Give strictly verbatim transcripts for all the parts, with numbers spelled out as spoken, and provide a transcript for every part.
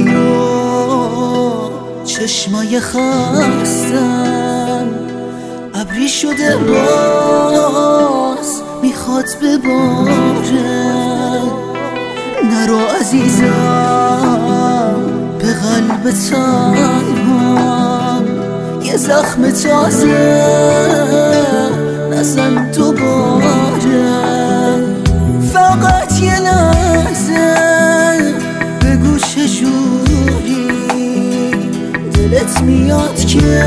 میری و چشمای خستم ابری شده باز میخواد بباره. نرو عزیزم به قلب تنهام، یه زخم تازه نزن دوباره. فقط یه لحظه بگو چجوری دلت میاد که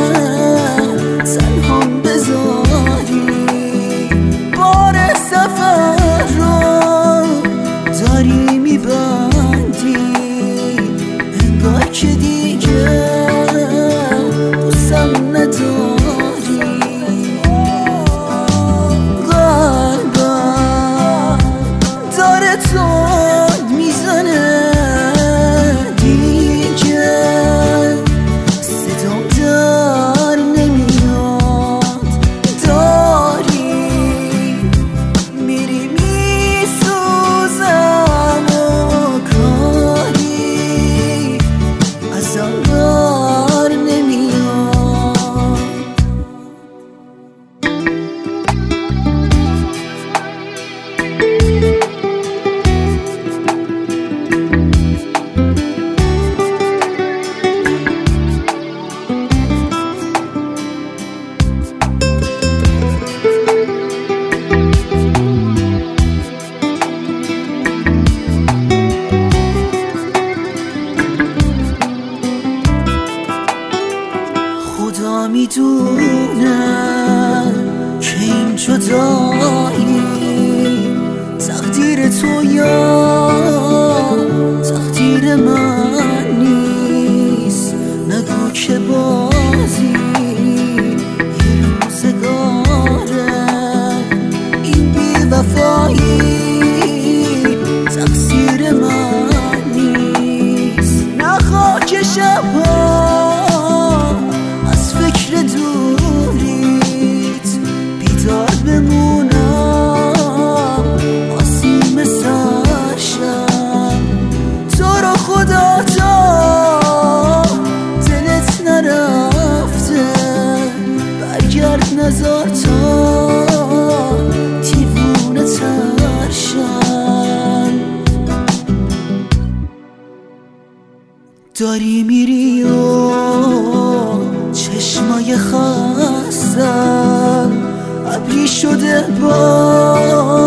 تنهام بذاری. بار سفر رو داری میبندی، انگار که دیگه دوستم نداری. قلبم داره تند میزنه دیگه، صدام در نمیاد. داری میری میسوزم و کاری ازم بر نمیاد. خدا میدونه که این جدایی تقدیر تو یا تقدیر من نیست. نگو که بازی یه روزگاره، این بی‌وفایی تقصیر من نیست. نخواه که شبها فکر دوریت بیدار بمونم، آسیم سرشم. تو رو خدا تا دلت نرفته برگرد، نزار تا دیوونه ترشم. داری میری و چشمای خستم ابری شده باز